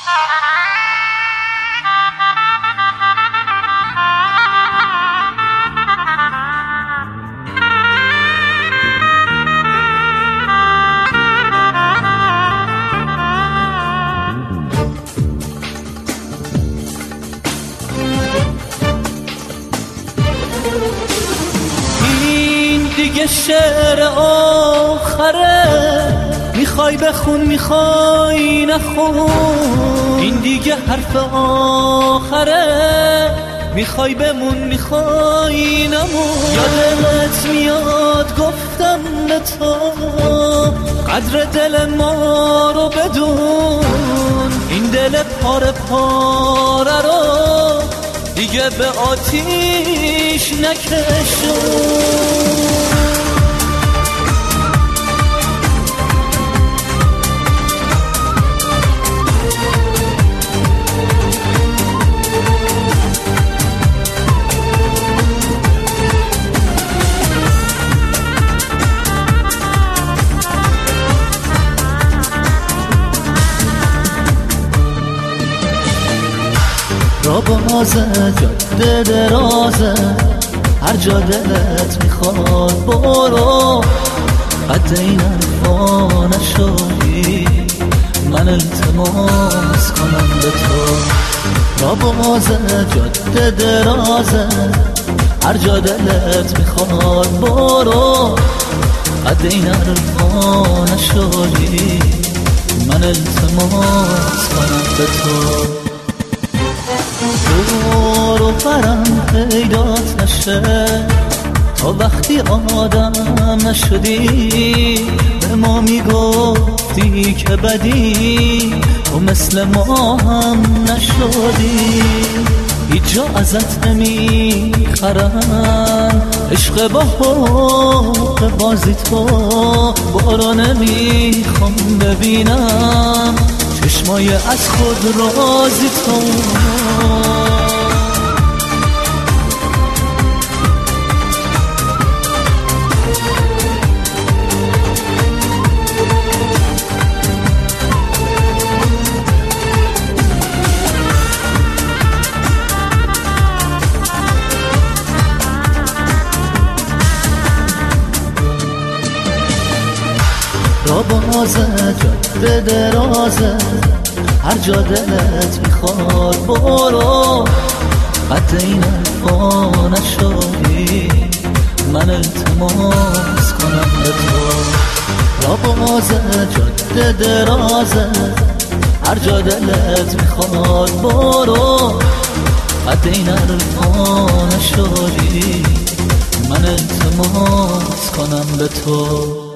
دیگه شعر آخره، میخوای بخون میخوای نخون. این دیگه حرف آخره، میخوای بمون میخوای نمون. یادت میاد گفتم به تو قدر دل ما رو بدون. این دل پاره پاره رو دیگه به آتیش نکشون. را بازه جاده درازه، هر جا دلت میخواد برو. قد این حرفا نشدی من التماس کنم به تو. را بازه جاده درازه، هر جا دلت میخواد برو. قد این حرفا نشدی من التماس کنم به تو. دور و برم پیدات نشه تا وقتی آدم نشدی. به ما میگفتی که بدی تو مثل ما هم نشدی. هیچ جا ازت نمیخرن عشق با حق بازی تو. بارا نمیخوام ببینم چشمای از خود رازی تو. را بازه جاده درازه، هر جا دلت میخواد برو. قد این حرفا نشدی من التماس کنم به تو. را بازه جاده درازه، هر جا دلت میخواد برو. قد این حرفا نشدی من التماس کنم به تو.